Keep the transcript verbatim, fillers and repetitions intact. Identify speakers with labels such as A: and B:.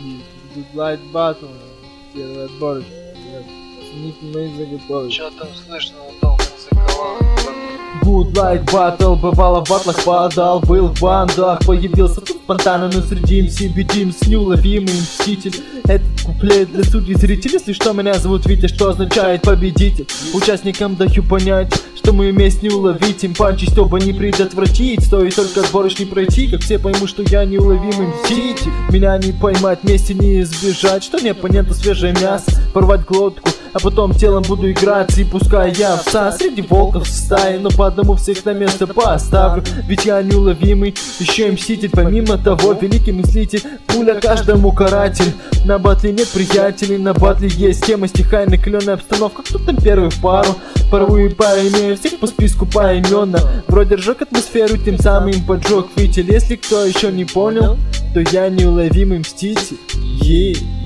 A: Light Battle, первый отборочек. Ники мои заготовили.
B: Чё там слышно, он там в конце колонны?
C: Good Light Battle, бывало в батлах падал, был в бандах, появился тут спонтанно, но среди эм си бедимс, неуловимый мститель. Этот куплет для судей зрителей, если что, меня зовут Витя, что означает победитель. Участникам даю понять, что мою месть не уловить, им панчи, чтобы не предотвратить. Стоит только отборочный пройти, как все поймут, что я неуловимый мститель. Меня не поймать, вместе не избежать, что не оппоненту свежее мясо, порвать глотку, а потом телом буду играть. И пускай я овца среди волков в стае, но по одному всех на место поставлю. Ведь я неуловимый, еще и мститель. Помимо того, великий мыслитель, пуля каждому каратель. На батле нет приятелей, на батле есть тема стиха и накаленная обстановка. Кто там первый в пару? Порву и поимею всех по списку поименно. Вроде ржёг атмосферу, тем самым поджег фитиль. Если кто еще не понял, то я неуловимый мститель. Ей.